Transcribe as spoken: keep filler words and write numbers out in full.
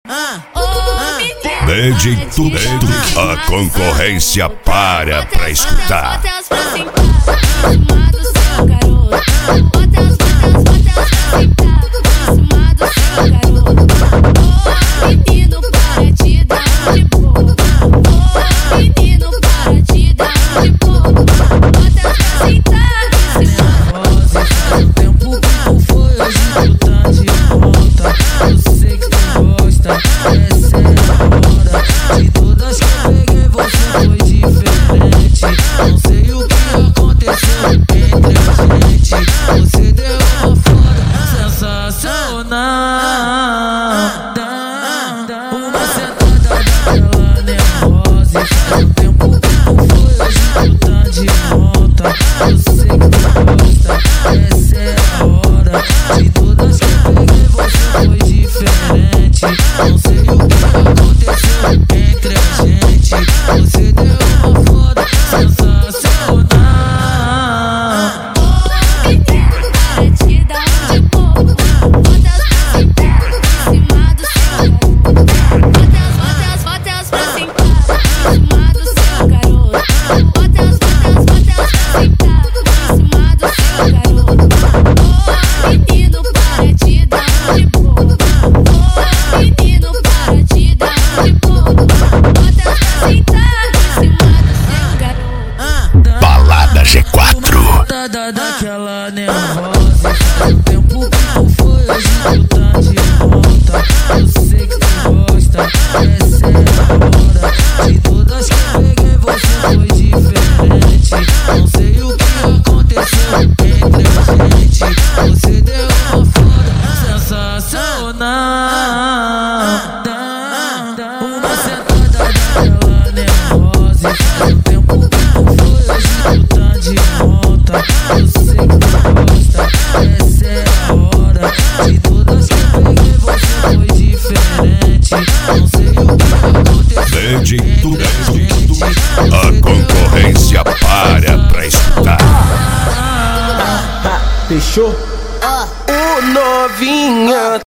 D J Tudo, a concorrência para pra escutar. Daquela nervosa, faz um tempo que não foi, hoje tu tá de volta. Eu sei que tu gosta, essa é a hora. De todas que eu peguei você foi diferente. Não sei o que aconteceu entre a gente. Você deu uma foda sensacional. Uma sentada daquela nervosa, faz um tempo que não foi, hoje tu tá de volta. Eu sei que tu gosta, essa é a hora. De todas que eu peguei você foi diferente. Não sei o que aconteceu. D J Tudo, a concorrência para pra escutar. Fechou? O novinha.